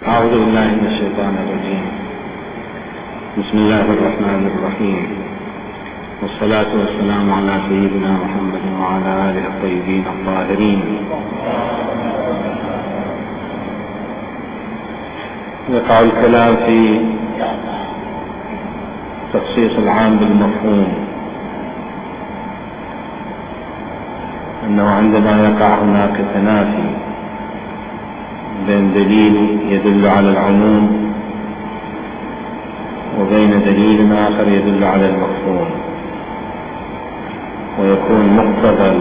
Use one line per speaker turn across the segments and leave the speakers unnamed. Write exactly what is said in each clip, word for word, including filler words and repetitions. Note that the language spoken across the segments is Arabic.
أعوذ بالله من الشيطان الرجيم. بسم الله الرحمن الرحيم، والصلاة والسلام على سيدنا محمد وعلى آله الطيبين الطاهرين. يقع الكلام في تخصيص العام بالمفهوم، أنه عندما يقع هناك تنافي بين دليل يدل على العموم وبين دليل آخر يدل على المفهوم، ويكون مقتضى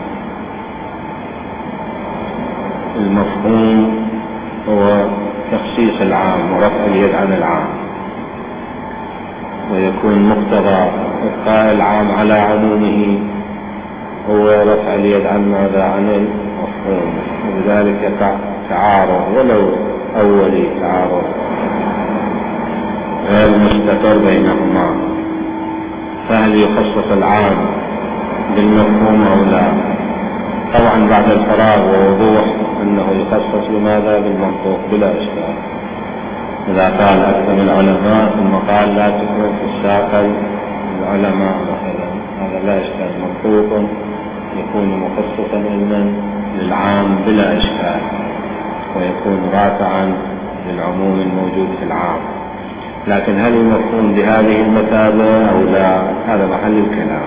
المفهوم هو تخصيص العام ورفع اليد عن العام، ويكون مقتضى إبقاء العام على عمومه هو رفع اليد عن ماذا؟ عن المفهوم. وبذلك يقع تعارض ولو أولي تعارض غير مستقر بينهما، فهل يخصص العام بالمفهوم أو لا؟ طبعا بعد الفراغ ووضوح أنه يخصص بماذا؟ بالمنطوق بلا إشكال. إذا قال أكثر من العلماء ثم قال لا تكون في الساقل العلماء مثلا، هذا لا إشكال، منطوق يكون مخصصا علما للعام بلا إشكال، ويكون رافعا للعموم الموجود في العام. لكن هل المفهوم بهذه المثابة أو لا؟ هذا محل الكلام.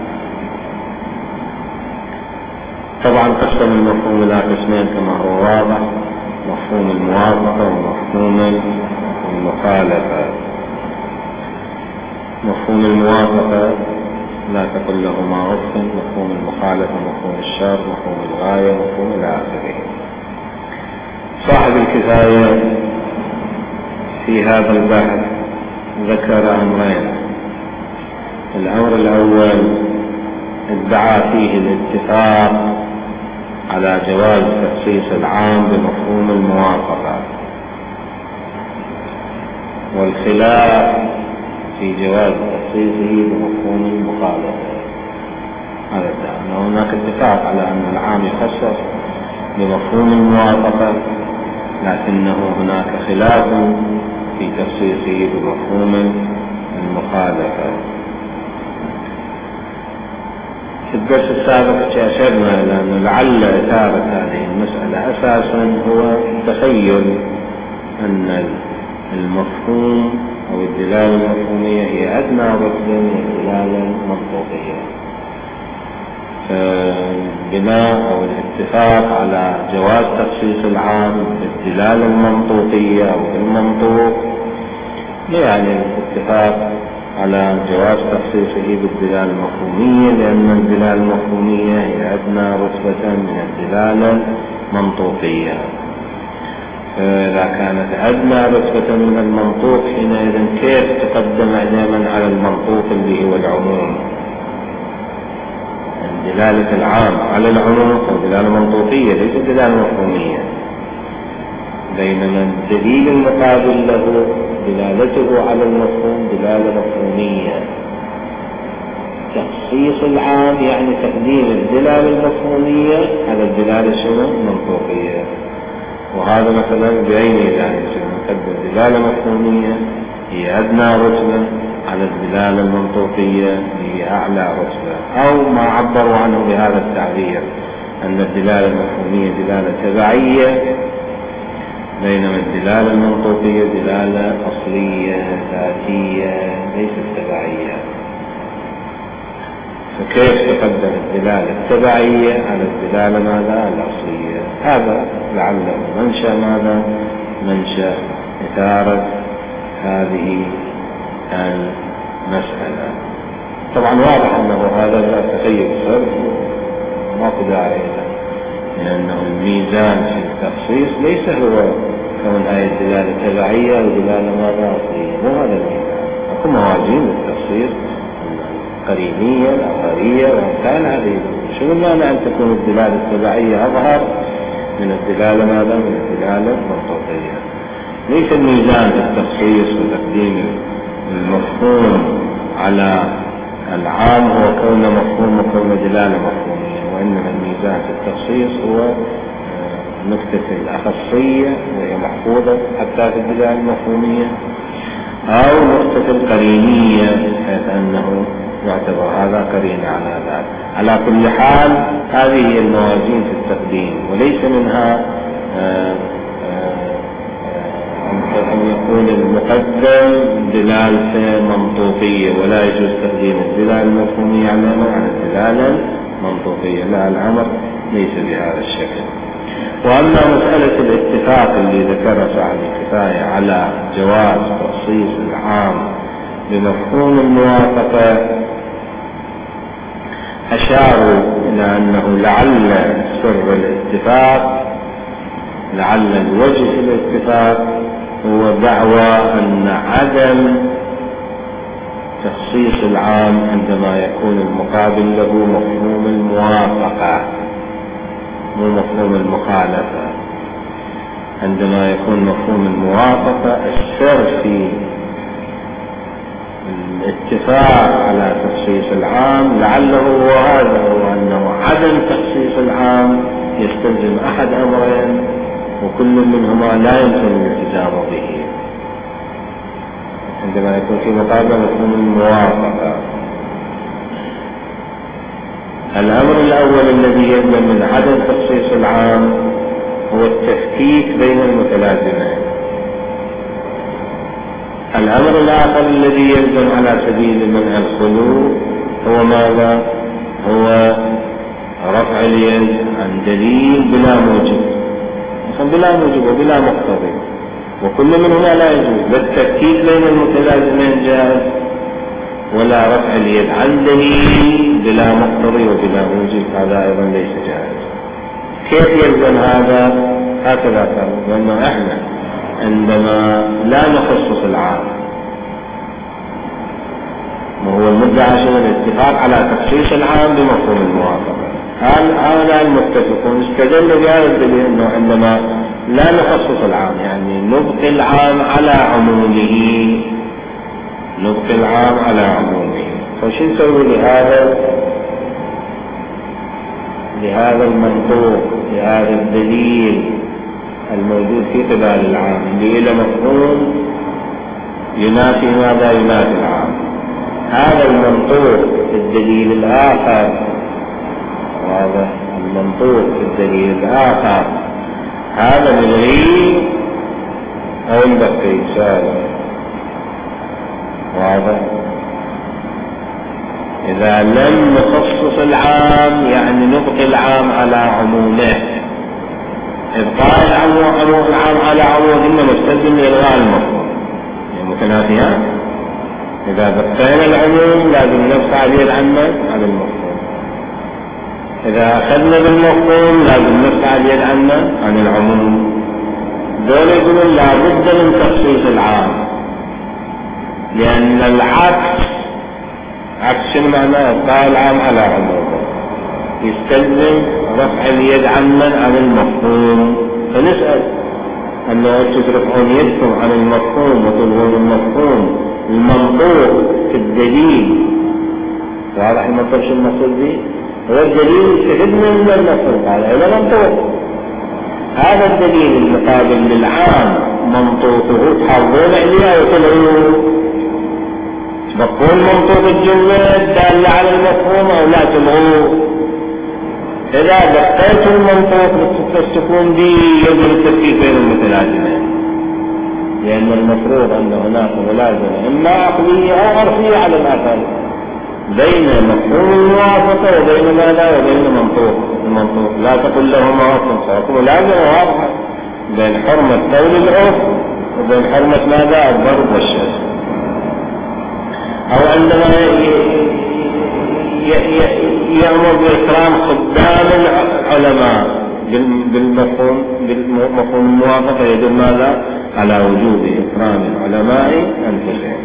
طبعا قسم المفهوم إلى قسمين كما هو واضح، مفهوم الموافقة ومفهوم المخالفة. مفهوم الموافقة لا تقل لهما أف، مفهوم المخالفة مفهوم الشر، مفهوم الغاية، مفهوم إلى آخره. صاحب الكفاية في هذا البحث ذكر أمرين. الأمر الأول ادعى فيه الاتفاق على جواز تخصيص العام بمفهوم الموافقة، والخلاف في جواز تخصيصه بمفهوم المخالفة. هذا ادعى أن هناك اتفاق على أن العام يخصص بمفهوم الموافقة، لكنه هناك خلاف في تخصيصه بمفهوم المخالفة. في الدرس السابق أشرنا إلى أن لعل إثارة هذه المسألة أساسا هو تخيل أن المفهوم أو الدلالة المفهومية هي أدنى رتبة من الدلالة المنطوقية. فالبناء أو الاتفاق على جواز تخصيص العام بالدلالة المنطوقية أو بالمنطوق يعني الاتفاق على جواز تخصيصه بالدلالة المفهومية، لأن الدلالة المفهومية هي أدنى رتبة من الدلالة المنطوقية. فإذا كانت أدنى رتبة من المنطوق حينئذ كيف تقدم دائما على المنطوق اللي هو العموم؟ دلالة العام على العموم دلالة منطوقية ليست دلالة مفهومية، بينما الدليل المقابل له دلالته على المفهوم دلالة مفهومية. تخصيص العام يعني تقديم الدلالة المفهومية على الدلالة شنو؟ المنطوقية. وهذا مثلا بعين ذلك نقدم دلالة مفهومية هي أدنى رتبة على الدلالة المنطوقية هي أعلى رتبة، أو ما عبروا عنه بهذا التعبير أن الدلالة المفهومية دلالة تبعية، بينما الدلالة المنطوقية دلالة أصلية ذاتية ليست تبعية. فكيف تقدم الدلالة التبعية على الدلالة ماذا؟ الأصلية؟ هذا لعله منشأ ماذا؟ منشأ إثارة هذه المسألة. طبعا واضح أنه هذا لا تخيل صرف ما داعي له، لأنه الميزان في التخصيص ليس هو كون هذه الدلالة تبعية ودلالة ماذا؟ أصلية، مو هذا الميزان. أكو موازين للتخصيص القرينية الأثرية وأمثال هذه. شو المعنى أن تكون الدلالة التبعية أظهر من الدلالة ماذا؟ من الدلالة المنطوقية. ليس الميزان في التخصيص وتقديم المفهوم على العام هو كون مفهوم وكون دلالة مفهومية، وإنما الميزان في التخصيص هو نقطة الأخصية وهي محفوظة حتى في الدلالة المفهومية، أو نقطة القرينية حيث أنه يعتبر هذا قرين على ذلك. على كل حال هذه هي الموازين في التقديم، وليس منها آآ آآ أن يكون المقدم دلالة منطوقية، ولا يجوز تقديم الدلالة المفهومية على الدلالة المنطوقية، لا، الأمر ليس بهذا الشكل. وأما مسألة الاتفاق اللي ذكرها صاحب الكفاية على جواز تخصيص العام بمفهوم الموافقة، أشاروا إلى أنه لعل سر الاتفاق، لعل الوجه في الاتفاق هو دعوى أن عدم تخصيص العام عندما يكون المقابل له مفهوم الموافقة مو مفهوم المخالفة. عندما يكون مفهوم الموافقة السر في الاتفاق على تخصيص العام لعله هو هذا، هو أنه عدم تخصيص العام يستلزم أحد أمرين وكل منهما لا يمكن الالتزام به عندما يكون في مقابل مفهوم الموافقة. الأمر الأول الذي يلزم من عدم تخصيص العام هو التفكيك بين المتلازمين. الأمر الآخر الذي يلزم على سبيل منع الخلو هو ماذا؟ هو رفع اليد عن دليل بلا موجب، بلا موجب وبلا مقتضي، وكل منهما لا يجوز، لا التفكيك بين المتلازمين جائز ولا رفع اليد عن دليل بلا مقتضي وبلا موجب، هذا أيضا ليس جائز. كيف يلزم هذا؟ هكذا قال، لأنه احنا عندما لا نخصص العام وهو المدعى شنو؟ الاتفاق على تخصيص العام بمفهوم الموافقة. هؤلاء المتفقون استدلوا بهذا الدليل انه عندما لا نخصص العام يعني نبقي العام على عمومه، نبقي العام على عمومه، فشو نسوي لهذا لهذا المنطوق، لهذا الدليل الموجود في قبال العام اللي له مفهوم ينافي ماذا؟ ينافي العام. هذا المنطوق في الدليل الآخر، وهذا المنطوق في الدليل الآخر هذا نلغيه أو نبقي سالم. واضح؟ إذا لم نخصص العام يعني نبقي العام على عمومه. إبقاء العام على عمومه إنما نستلزم إلغاء المفهوم، يعني متنافيان. إذا بقينا العموم لازم نرفع اليد عنا عن المفهوم، إذا أخذنا بالمفهوم لازم نرفع اليد عنا عن العموم. دول يقولون لا بد من تخصيص العام، لأن العكس عكس معناه إبقاء العام على عمومه يستلزم رفع اليد عنا عن المفهوم. فنسأل أنه ترفعون يدكم عن المفهوم وتلغون المفهوم المنطوق في الدليل. واضح المنطوق شو المقصود به؟ هو الدليل استفدنا من المنطوق هذا إلى منطوق. هذا الدليل المقابل للعام منطوقه تحافظون عليه وتلغوه، تبقون منطوق الجملة الدالة على المفهوم أو لا تلغوه. إذا بقيتوا المنطوق تتمسكون به يجب التفكيك بين المتلازمين، لأن المفروض أن هناك ملازمة إما عقلية أو عرفية على الأقل بين مفهوم الموافقة وبين ماذا؟ وبين منطوق المنطوق. لا تقل لهما أصلا ملازمة واضحة بين حرمة قول العرف وبين حرمة ماذا؟ الضرب والشتم. أو عندما يأمر بإكرام خدام العلماء بالمفهوم بالمفهوم الموافقة يدل ماذا؟ على وجوب إكرام العلماء أنفسهم.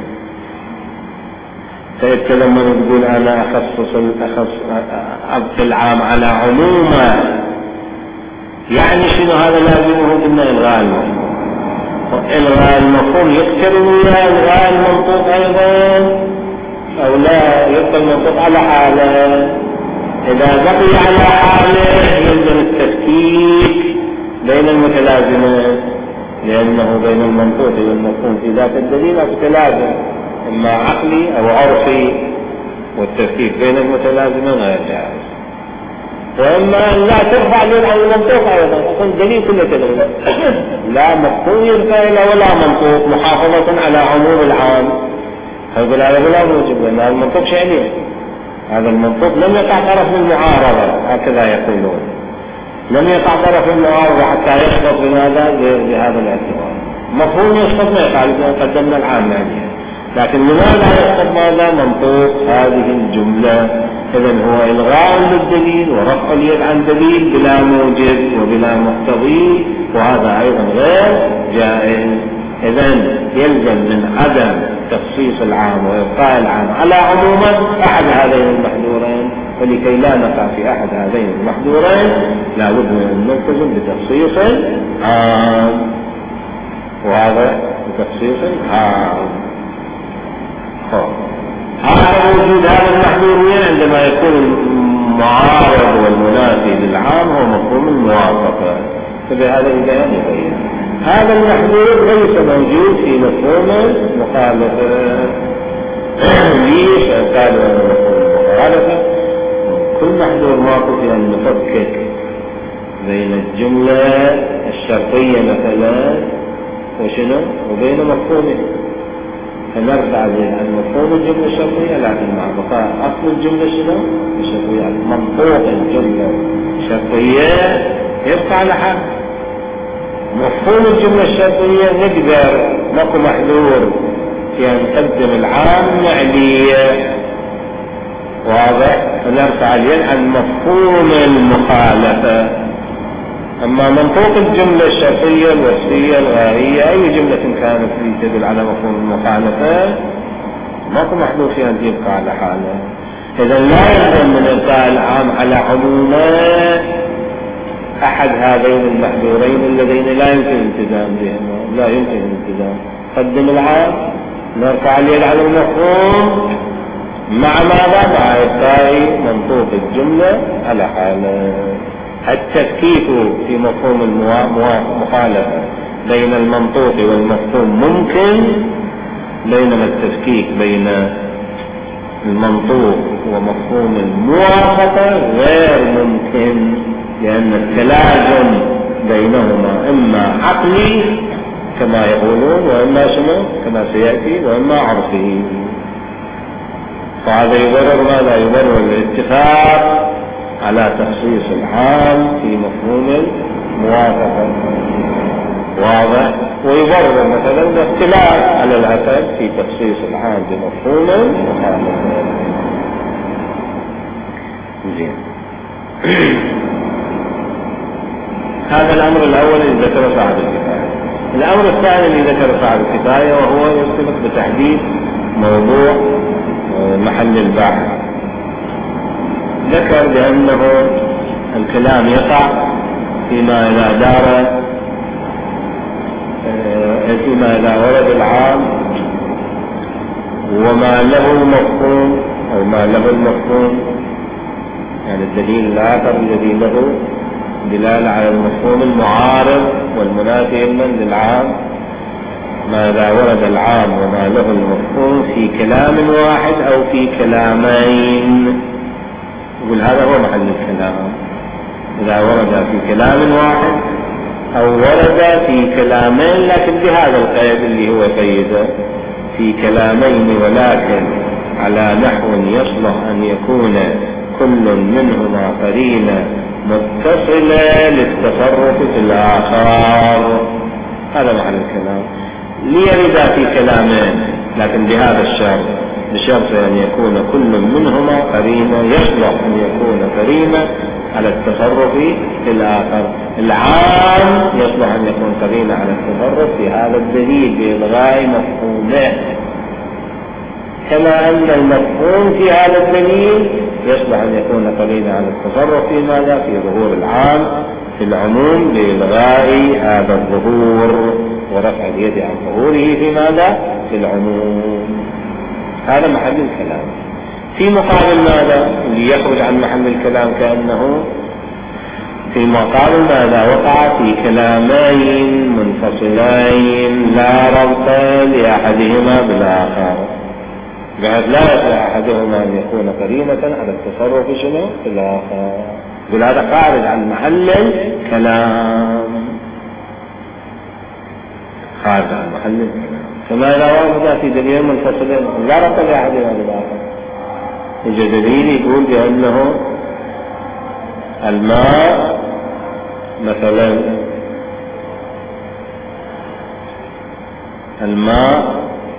فيتكلم من يقول أنا أخصص أبقي العام على عموما، يعني شنو هذا؟ لازمه قلنا إلغاء المفهوم، وإلغاء المفهوم يقترن ويا إلغاء المنطوق أيضا أو لا؟ يبقى المنطوق على حاله. إذا بقي على حاله يلزم التفكيك بين المتلازمين، لأنه بين المنطوق والمفهوم في ذات الدليل تلازم إما عقلي أو عرفي، والتفكيك بين المتلازمين غير جائز. وإما أن لا ترفع اليد عن المنطوق أيضا، أصلا الدليل كله تلغي، لا مفهوم يرفع إلى ولا منطوق، محافظة على عموم العام. هذا هذا لا موجب، لأن المنطوق شأنين، هذا المنطوق لم يقع طرف من المعارضة، هكذا يقولون، لم يقع طرف من المعارضة حتى يسقط بهذا بهذا الاعتبار. مفهوم يسقط ما يقع، قدمنا العام يعني، لكن لماذا يسقط ماذا؟ منطوق هذه الجملة. إذن هو إلغاء للدليل ورفع اليد عن دليل بلا موجب وبلا مقتضي، وهذا أيضا غير جائز. إذن يلزم من عدم تخصيص العام وإبقاء العام على عموما أحد هذين المحذورين، ولكي لا نقع في أحد هذين المحذورين لا بد من نلتزم بتخصيص عام، وهذا بتخصيص عام. هذا وجود هذا المحذور عندما يكون المعارض والمنافي للعام هو مفهوم الموافقة، فبهذا البيان يبين هذا المحذور ليس موجود في مفهوم المخالفة. ليش قالوا أن مفهوم المخالفة كل محذور ماكو في أن نفكك بين الجملة الشرطية مثلا وشنو وبين مفهومه، فنرفع عن مفهوم الجملة الشرطية، لكن مع بقاء أصل الجملة شنو الشرطية، منطوق الجملة الشرطية يبقى على حال. مفهوم الجملة الشرطية نقدر ماكو محذور في أن نقدم العام معلية، واضح، فنرفع اليد عن مفهوم المخالفة. أما منطوق الجملة الشرطية الوصفية الغائية أي جملة كانت تدل على مفهوم المخالفة ماكو محذور في أن يبقى على حاله. إذا لا يلزم من إبقاء العام على عموما أحد هذين المحذورين اللذين لا يمكن الالتزام بهما، لا يمكن الالتزام. قدم العام، نرفع اليد على المفهوم، مع ماذا؟ مع إبقاء منطوق الجملة على حاله. التفكيك في مفهوم المخالفة بين المنطوق والمفهوم ممكن، بينما التفكيك بين المنطوق ومفهوم الموافقة غير ممكن، لأن التلازم بينهما إما عقلي كما يقولون، وإما شنو كما سيأتي، وإما عرفي. فهذا يبرر ماذا؟ يبرر الاتفاق على تخصيص العام في مفهوم الموافقة، واضح، ويبرر مثلا الاختلاف على الأسف في تخصيص العام بمفهوم المخالفة. زين. هذا الأمر الأول الذي ذكر صاحب الكفاية. الأمر الثاني الذي ذكر صاحب الكفاية وهو يرتبط بتحديد موضوع محل البحث. ذكر بأنه الكلام يقع فيما إذا دار فيما إذا ورد العام وما له مفهوم أو ما له المفهوم، يعني الدليل الآخر الذي له دلالة على المفهوم المعارض والمنافي من للعام، ما إذا ورد العام وما له المفهوم في كلام واحد أو في كلامين. يقول هذا هو محل الكلام، إذا ورد في كلام واحد أو ورد في كلامين، لكن بهذا القيد اللي هو قيده في كلامين، ولكن على نحو يصلح أن يكون كل منهما قرينة متصلة للتصرف في الآخر، هذا محل الكلام. ليرد في كلامين لكن بهذا الشرط، بشرط أن يكون كل منهما قرينة يصلح أن يكون قرينة على التصرف في الآخر. العام يصلح أن يكون قرينة على التصرف في هذا الدليل بإلغاء مفهومه، كما أن المفهوم في هذا الدليل يصلح أن يكون قرينة على التصرف في ماذا؟ في ظهور العام في العموم بإلغاء هذا الظهور ورفع اليد عن ظهوره في ماذا؟ في العموم. هذا محل الكلام. في مقابل ماذا؟ اللي يخرج عن محل الكلام كأنه في مقام ماذا وقع في كلامين منفصلين لا ربط لأحدهما بالآخر، بحيث لا يصلح أحدهما أن يكون قرينة على التصرف شنو في الآخر، يقول هذا خارج عن محل الكلام، خارج عن محل الكلام. فما لا ورد في دليل منفصلين لا ربط لأحدهما بالآخر، يجي دليل يقول بأنه الماء مثلا الماء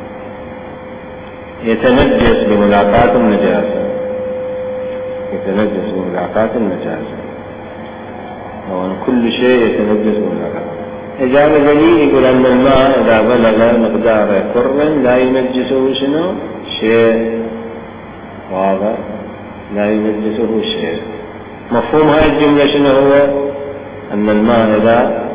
يتنجس بملاقاة النجاسة، يتنجس بملاقاة النجاسة، أو أن كل شيء يتنجس بملاقاة. إجابة دليل يقول أن الماء إذا بلغ مقدار كر لا ينجسه شنو شيء، واضح، لا ينجسه شيء. مفهوم هذه الجملة شنو هو؟ أن الماء إذا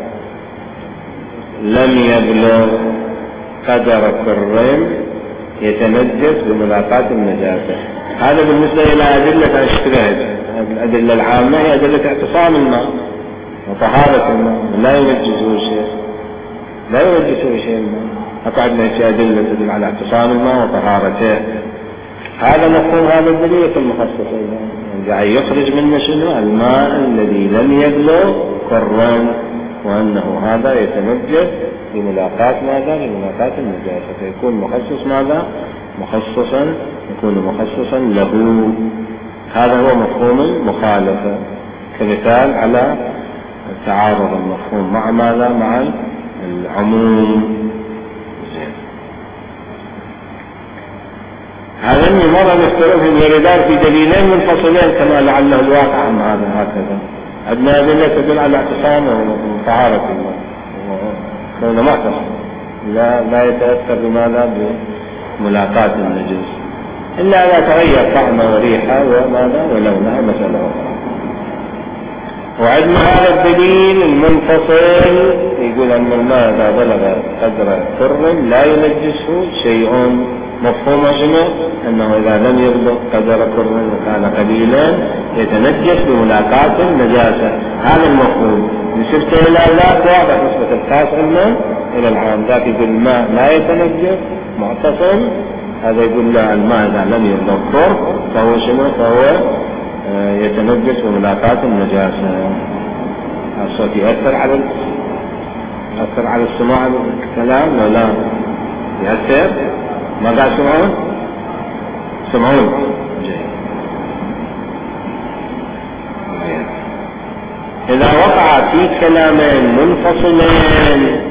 لم يبلغ قدر كر يتنجس بملاقاة النجاسة. هذا بالنسبة إلى أدلة الاشتراك، الأدلة العامة هي أدلة اعتصام الماء وطهارة الماء، لا ينجسه شيء، لا ينجسه شيء الماء. أقعدنا في أدلة تدل على اعتصام الماء وطهارته. هذا مفهوم هذا الدليل المخصص، يعني يخرج منه شنو؟ الماء الذي لم يبلغ كرا، وأنه هذا يتنجس بملاقاة ماذا؟ بملاقاة النجاسة، فيكون مخصص ماذا؟ مخصصا، يكون مخصصا له. هذا هو مفهوم المخالفة كمثال على تعارض المفهوم مع ماذا؟ مع العموم. هذا اللي مرة نختلفهم يردان في دليلين منفصلين كما لعله الواقع عن هذا هكذا. عندنا أدلة تدل على اعتصام وطهارة الماء، ما تصل لا لا يتأثر بماذا؟ بملاقاة النجس، إلا إذا تغير طعمه وريحه وماذا ولونها مسألة أخرى. وعندنا هذا الدليل المنفصل يقول أن الماء إذا بلغ قدر كر لا ينجسه شيء. مفهوم شنو؟ أنه إذا لم يبلغ قدر كر وكان قليلا يتنجس بملاقاة النجاسة. هذا المفهوم نسبته إلى ذاك واضح، نسبة الخاص إلى إلى العام. ذاك يقول الماء لا يتنجس معتصم، هذا يقول لا، الماء إذا لم يبلغ كر فهو شنو؟ فهو يتنجس بملاقاة النجاسة. الصوت يأثر على يأثر على السماع الكلام ولا لا؟ يأثر؟ ما قاعد سمعون؟ سمعون؟ جيد. إذا وقع في كلامين منفصلين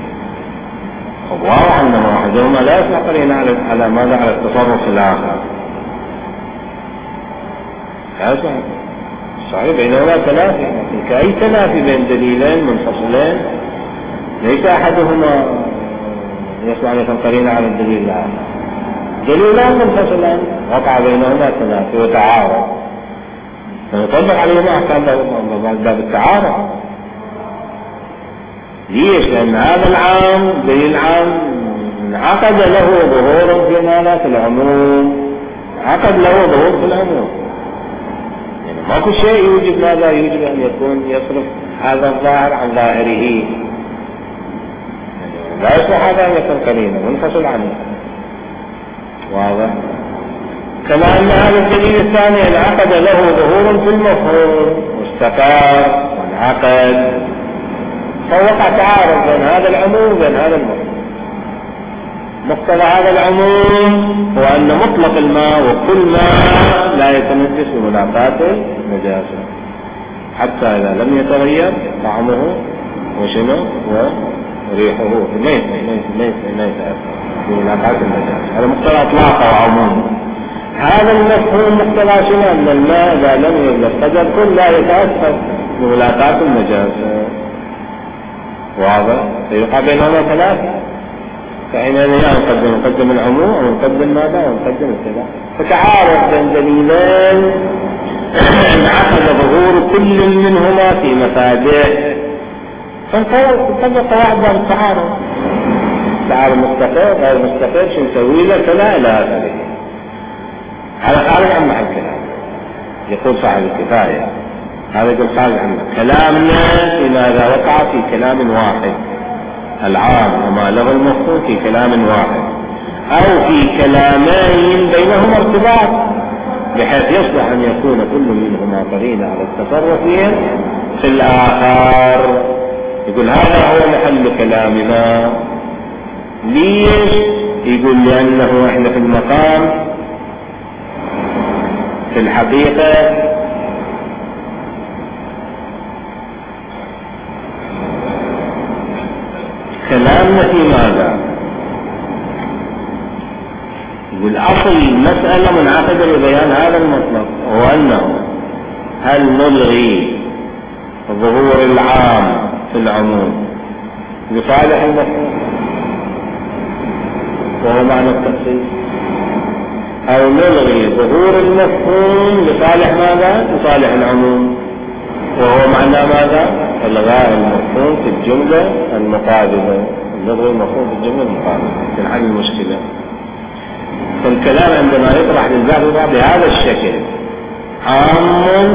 واضح أن واحدهما لا يصلح قرينة على على ماذا؟ على التصرف الآخر. لا يصلح صحيح، بينهما تنافي، لكن كأي تنافي بين دليلين منفصلين ليس أحدهما يصلح أن يكون قرينة على الدليل الآخر. دليلان منفصلان وقع بينهما تنافي وتعارض، فنطبق عليهما أحكام باب التعارض. ليش؟ لأن هذا العام دليل عام عقد له ظهور في ماذا؟ في العموم، عقد له ظهور في العموم. يعني ماكو شيء يوجب ماذا؟ يوجب أن يكون يصرف هذا الظاهر عن ظاهره، لا يصلح هذا أن يكون قرينة منفصل عنه. واضح؟ كما أن هذا الدليل الثاني انعقد له ظهور في المفهوم واستقر وانعقد، فوقع تعارض بين هذا العموم وبين هذا المفهوم. مقتضى هذا العموم هو أن مطلق الماء وكل ماء لا يتنجس بملاقاة النجاسة، حتى إذا لم يتغير طعمه وشنو وريحه ليس ليس ليس ليس بملاقاة النجاسة. هذا مقتضى إطلاقه وعمومه. هذا المفهوم مقتضى شنو؟ أن الماء إذا لم يبلغ قدر كل لا يتأثر بملاقاة النجاسة. واضح؟ فيقع بينهما ثلاثة، فحينئذ نقدم نقدم العموم ونقدم ماذا؟ ونقدم الثلاثة. فتعارض بين دليلين انعقد ظهور كل منهما في مفاده، فانطبق قواعد باب التعارض. تعارض مستقر غير مستقر شو نسوي له كذا إلى آخره. هذا خارج عن محل الكلام. يقول صاحب الكفاية هذا يقول خارج عنه. كلامنا في ماذا وقع في كلام واحد، العام وما له المفهوم في كلام واحد، أو في كلامين بينهما ارتباط بحيث يصلح أن يكون كل منهما قرينة على التصرف في الآخر. يقول هذا هو محل كلامنا. ليش؟ يقول لأنه احنا في المقام في الحقيقة كلامنا في ماذا؟ يقول أصل المسألة منعقدة لبيان هذا المطلب، هو أنه هل نلغي ظهور العام في العموم لصالح المفهوم وهو معنى التخصيص، أو نلغي ظهور المفهوم لصالح ماذا؟ لصالح العموم وهو معنى ماذا؟ إلغاء المفهوم في الجملة المقابلة. نلغي المفهوم في الجملة المقابلة في حل المشكلة. فالكلام عندما يطرح للبعض بهذا الشكل عام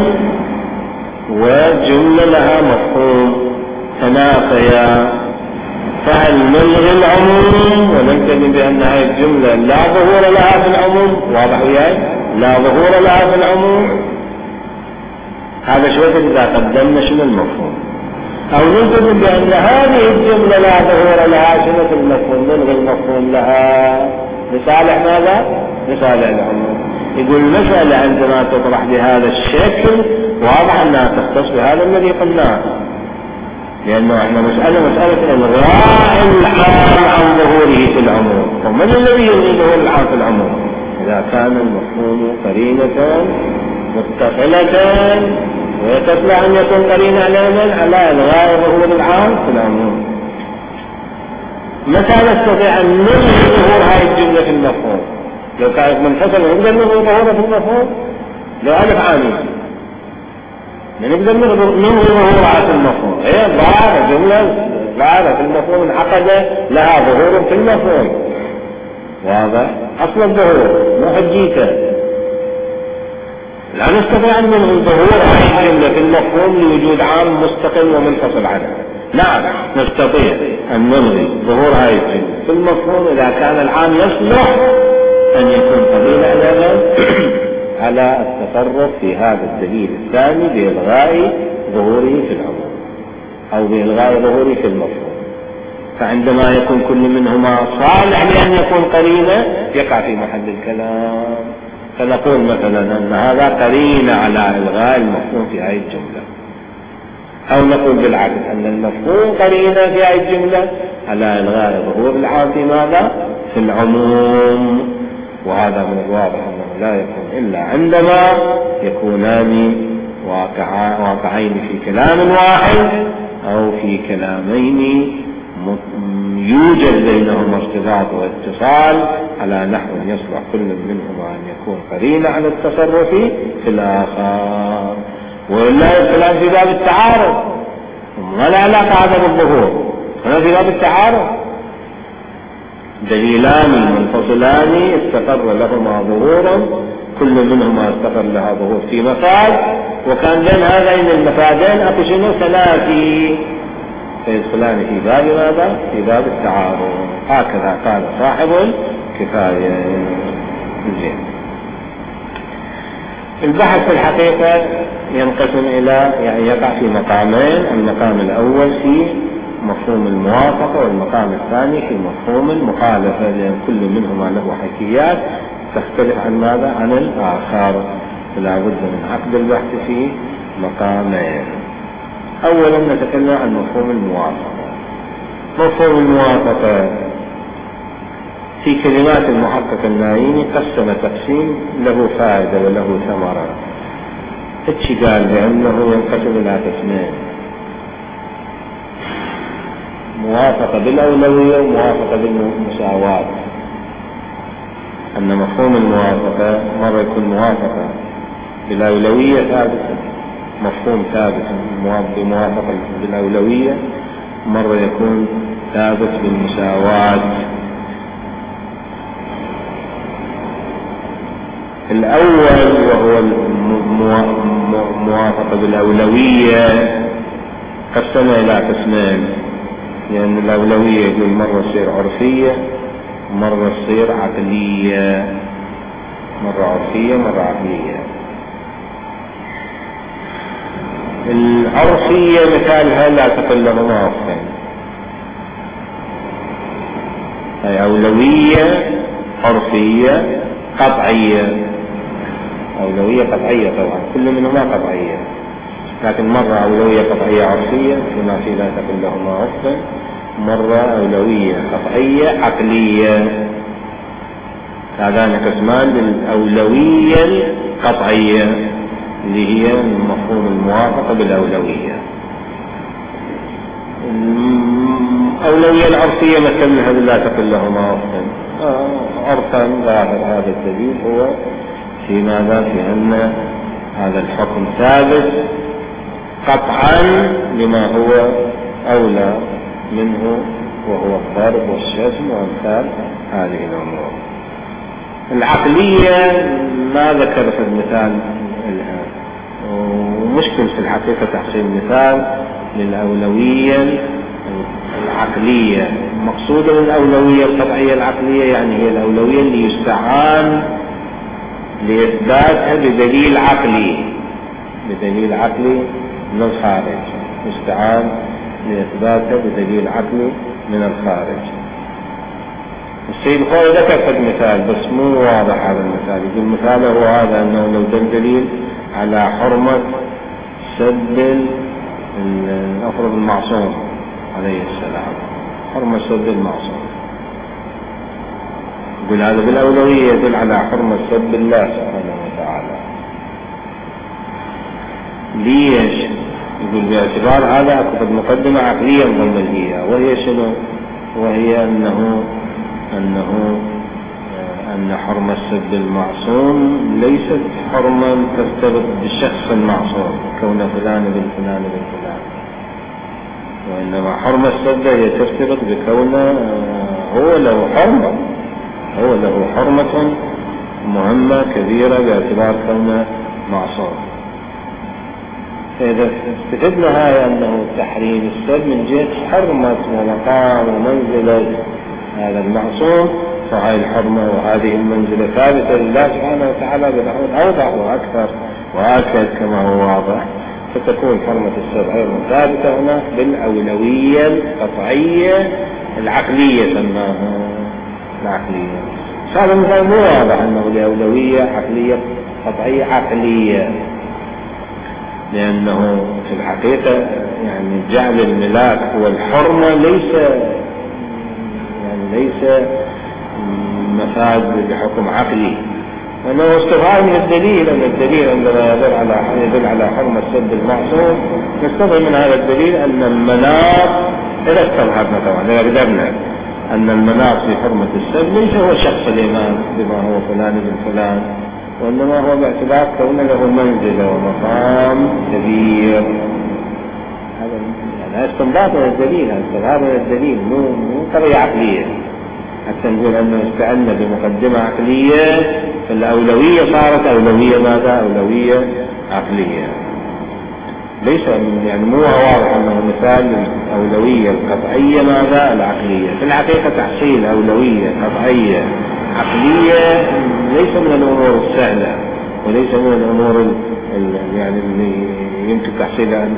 وجملة لها مفهوم تنافيا، فهل نلغي العموم وننتبه بأن هذه الجملة لا ظهور لها في العموم؟ واضح وياي؟ لا ظهور لها في العموم. هذا شوية إذا قدمنا شنو المفهوم، أو ننتبه بأن هذه الجملة لا ظهور لها شنو في المفهوم، نلغي المفهوم لها لصالح ماذا؟ لصالح العموم. يقول المسألة عندما تطرح بهذا الشكل واضح أنها تختص بهذا الذي قلناه، لأنه احنا مسألة مسألة إلغاء العام عن ظهوره في العموم. ومن الذي يلغي ظهور العام في العموم؟ إذا كان المفهوم قرينة متصلة، ويتصلح أن يكون قرينة على من؟ على إلغاء ظهور العام في العموم. متى نستطيع أن نلغي ظهور هذه الجملة في المفهوم؟ لو كانت منفصلة نقدر نلغي ظهورها في المفهوم؟ لو ألف عامل نقدر نلغي ظهورها في المفهوم. هي ظاهرة جملة ظاهرة في المفهوم انعقد لها ظهور في المفهوم، واضح؟ أصل الظهور مو حجيته. لا نستطيع أن نلغي ظهور هذه الجملة في المفهوم لوجود عام مستقل ومنفصل عنها. نعم نستطيع أن نلغي ظهور هذه الجملة في المفهوم إذا كان العام يصلح أن يكون قليلا على على التصرف في هذا الدليل الثاني بإلغاء ظهوره في العموم أو بإلغاء ظهوره في المفهوم. فعندما يكون كل منهما صالح لأن يكون قرينة يقع في محل الكلام. فنقول مثلا أن هذا قرينة على إلغاء المفهوم في هذه الجملة، أو نقول بالعكس أن المفهوم قرينة في هذه الجملة على إلغاء ظهور العام في ماذا؟ في العموم. وهذا من الواضح أنه لا يكون إلا عندما يكونان واقع واقعين في كلام واحد أو في كلامين يوجد بينهما ارتباط واتصال على نحو يصلح كل منهما أن يكون قرينة على التصرف في الآخر. وإلا الكلام في باب التعارض ما لا علاقة هذا بالظهور، هنا في باب التعارض دليلان منفصلان استقر لهما ظهورا، كل منهما استقر لها ظهور في مفاد، وكان بين هذين المفادين أقسموا ثلاثي فيدخلان في باب ماذا؟ في باب التعارض. هكذا قال صاحب الكفاية. زين. البحث في الحقيقة ينقسم إلى يعني يقع في مقامين. المقام الأول في مفهوم الموافقة، والمقام الثاني في مفهوم المخالفة، لأن كل منهما له حيثيات تختلف عن ماذا؟ عن الآخر. فلا بد من عقد البحث في مقامين. أولا نتكلم عن مفهوم الموافقة. مفهوم الموافقة في كلمات المحقق النايني قسم تقسيم له فائدة وله ثمرة. اتش قال بأنه ينقسم إلى قسمين: موافقة بالأولوية وموافقة بالمساواة. أن مفهوم الموافقة مرة يكون موافقة بالأولوية ثابتة، مفهوم ثابت بموافقة بالأولوية، مرة يكون ثابت بالمساواة. الأول وهو موافقة بالأولوية قسمها إلى قسمين، لأن الأولوية يقول مرة تصير عرفية مرة تصير عقلية، مرة عرفية مرة عقلية. العرفية مثالها لا تقل لهما وقتين، هي أولوية عرفية قطعية، أولوية قطعية طبعا كل منهما قطعية، لكن مرة أولوية قطعية عرفية فيما في لا تقل لهما وقتين، مرة أولوية قطعية عقلية. هذان قسمان للأولوية القطعية اللي هي مفهوم الموافقة بالأولوية. الأولوية العرفية مثلها لا تقل لهما وقتين. عرفا ظاهر هذا الدليل هو في ماذا؟ في أن هذا الحكم ثابت قطعا لما هو أولى منه وهو الضرب والشتم وأمثال هذه الأمور. العقلية ما ذكر في المثال لها، ومشكل في الحقيقة تحصيل مثال للأولوية العقلية. مقصود الأولوية القطعية العقلية يعني هي الأولوية اللي يستعان لإثباتها بدليل عقلي، بدليل عقلي من الخارج، يستعان لإثباتها بدليل عقلي من الخارج. السيد الخوي ذكر في المثال بس مو واضح هذا المثال. يقول مثاله هو هذا أنه لو دل دليل على حرمة سب الأفراد المعصوم عليه السلام، حرمة سب المعصوم، يقول هذا بالأولوية يدل على حرمة سب الله سبحانه وتعالى. ليش؟ يقول باعتبار هذا أكد مقدمة عقلية ضمنية، وهي شنو؟ وهي أنه أنه أن حرمة سب المعصوم ليست حرمة ترتبط بالشخص المعصوم كون فلان بن فلان بن فلان، وإنما حرمة السب هي ترتبط بكونه هو له حرمة، هو له حرمة مهمة كبيرة باعتبار كونه معصوم. فإذا استفدنا هاي أنه تحريم السب من جهة حرمة ومقام ومنزلة هذا المعصوم، فهذه الحرمة وهذه المنزلة ثابتة لله سبحانه وتعالى بنحو أوضح وأكثر وأكد كما هو واضح، فتكون حرمة السب أيضا ثابتة هناك بالأولوية القطعية العقلية سماها العقلية. هذا مثال مو واضح أنه لأولوية عقلية قطعية عقلية، لأنه في الحقيقة يعني جعل الملاك والحرمة ليس يعني ليس مفاد بحكم عقلي، وأنه استفاد من الدليل، أن الدليل عندما يدل على يدل على حرمة سب المعصوم نستفاد من هذا الدليل أن المناط إذا استظهرنا طبعا إذا قدرنا أن المناط في حرمة السب ليس هو شخص الإمام بما هو فلان بن فلان، وإنما هو باعتبار كون له منزلة ومقام كبير. هذا يعني استنباط من الدليل، استنباط من الدليل مو مو قضية عقلية حتى نقول أنه استعنا بمقدمة عقلية، فالأولوية صارت أولوية ماذا؟ أولوية عقلية. ليس يعني مو واضح أنه مثال الأولوية القطعية ماذا؟ العقلية. في الحقيقة تحصيل أولوية قطعية عقلية ليس من الأمور السهلة، وليس من الأمور ال يعني اللي يمكن تحصيلها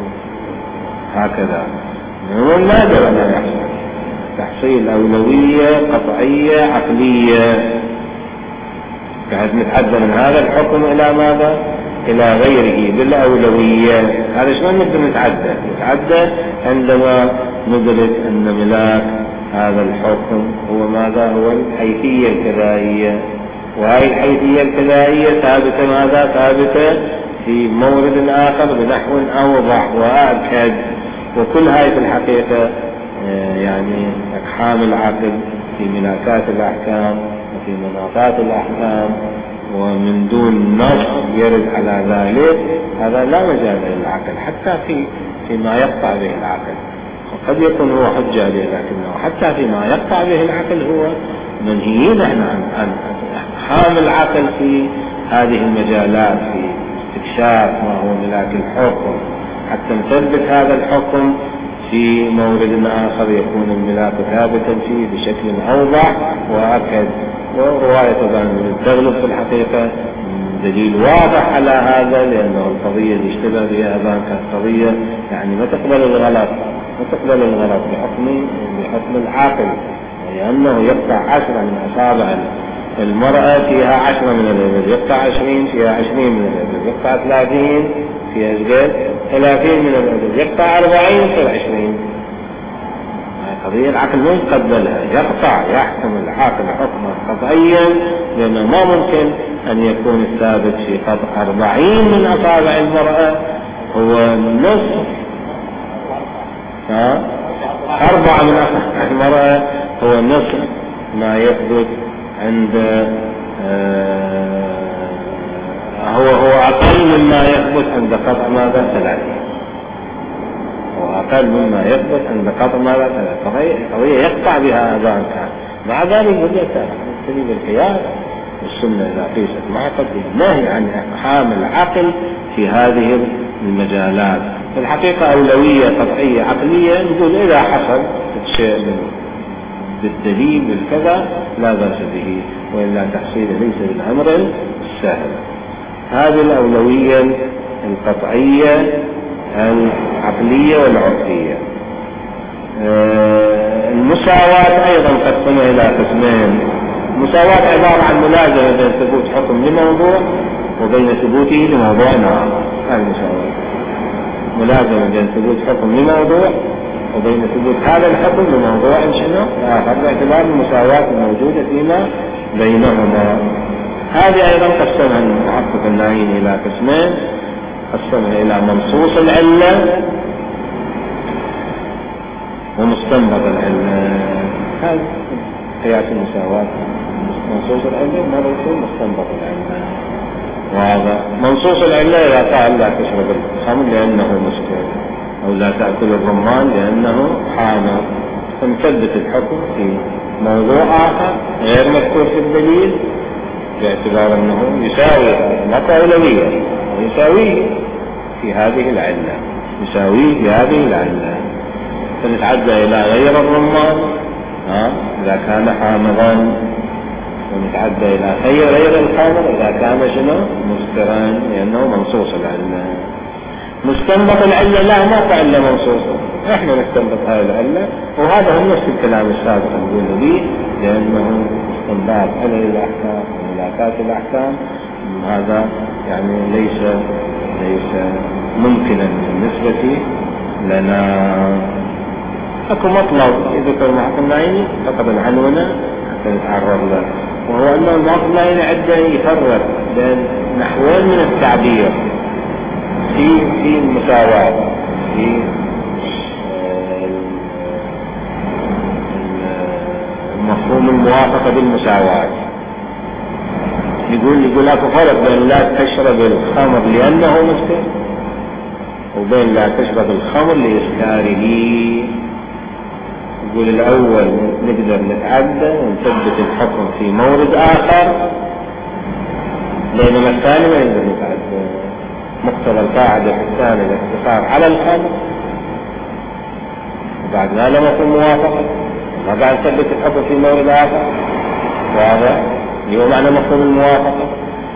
هكذا، هو نادر أن يحصل تحصيل أولوية قطعية عقلية بحيث نتعدى من هذا الحكم إلى ماذا؟ إلى غيره بالأولوية. هذا شلون نقدر نتعدى؟ نتعدى عندما ندرك أن ملاك هذا الحكم هو ماذا؟ هو الحيثية الكذائية، وهذه الحيثية الكذائية ثابتة ماذا؟ ثابتة في مورد آخر بنحو أوضح وأكد. وكل هاي في الحقيقة يعني أقحام العقل في ملاكات الأحكام وفي مناطات الأحكام ومن دون نص يرد على ذلك، هذا لا مجال للعقل حتى في فيما يقطع به العقل. قد يكون هو حجة عليه، لكنه حتى فيما يقطع به العقل هو منهيين احنا عن عن حامل العقل في هذه المجالات، في استكشاف ما هو ملاك الحكم حتى نثبت هذا الحكم في مورد آخر يكون الملاك ثابتا فيه بشكل أوضح وأكد. ورواية ابن تغلب في الحقيقة دليل واضح على هذا، لأنه القضية اللي اشتبه بها أبان كانت قضية يعني ما تقبل الغلط ما تقبل الغلط بحكم بحكم العاقل، لأنه يقطع عشرة من أصابع المرأة فيها عشرة من الإبل، يقطع عشرين فيها عشرين من الإبل، يقطع ثلاثين فيها جد ثلاثين من الإبل، يقطع أربعين فيها عشرين. قضية العقل ما يتقبلها، يقطع يحكم العاقل حكما قطعيا، لأنه ما ممكن أن يكون الثابت في قطع أربعين من أصابع المرأة هو نصف ها أربعة من أصابع المرأة هو نصف ما يثبت عند آه هو هو أقل مما يثبت عند قطع ماذا ثلاثين، هو أقل مما يثبت عند قطع ماذا ثلاثين. قضية يقطع بها أذان كان، مع ذلك بدأت تبتدي بالقياس والسنة إذا قيست مع قد النهي عن حامل العقل في هذه المجالات. في الحقيقة أولوية قطعية عقلية، نقول إذا حصل شيء بالدليل بالكذا لا بأس به، وإلا تحصيله ليس بالأمر السهل. هذه الأولوية القطعية العقلية والعرفية. المساواة أيضا قسمها إلى قسمين. المساواة عبارة عن ملازمة بين ثبوت حكم لموضوع وبين ثبوته لموضوع آخر. هذه المساواة ملازمة بين ثبوت حكم لموضوع وبين ثبوت هذا الحكم لموضوع شنو آخر، باعتبار المساواة الموجودة فيما بينهما. هذه أيضا قسمها المحقق النعيم إلى قسمين، قسمها إلى منصوص العلة ومستنبط العلة. هذا قياس المساواة، منصوص العلة وماذا يكون مستنبط العلة. وهذا منصوص العلة إذا قال لا تشرب الخمر لأنه مسكر، أو لا تأكل الرمان لأنه حامض، فنثبت الحكم في موضوع آخر غير مذكور في الدليل باعتبار أنه يساوي مطلع أولوية ويساويه في هذه العلة، يساويه في هذه العلة. فنتعدى إلى غير الرمان ها إذا كان حامضا، ونتعدى إلى غير غير الخمر إذا كان شنو مسكرا لأنه منصوص العلة. مستنبط العلة لا ما فعل منصوصة، احنا نستنبط هاي العلة، وهذا هو نفس الكلام السابق نقول به، لأنه استنباط علل الأحكام وملاكات الأحكام هذا يعني ليس ليس ممكنا بالنسبة لنا. اكو مطلب يذكر المحقق النعيمي فقط العنونة حتى نتعرض له، وهو أن المحقق النعيمي عده يفرق بين نحوين من التعبير في في المساواة، في مفهوم الموافقة بالمساواة. يقول يقول لك فرق بين لا تشرب الخمر لأنه مسكر وبين لا تشرب الخمر لإسكاره. يقول الأول نقدر نتعدى ونثبت الحكم في مورد آخر، بينما الثاني ما نقدر نتعدى. مقتضى القاعدة في الثاني الاقتصار على الخمر، وبعد ذلك مفهوم موافقة ما بعد نثبت الحكم في مورد آخر، وهذا هو معنى مفهوم الموافقة.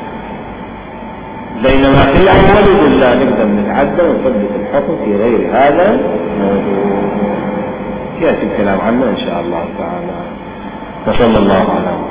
بينما في الأول يقول لا نقدر نتعدى ونثبت الحكم في غير هذا الموضوع. يأتي الكلام عنه إن شاء الله تعالى. وصلى الله على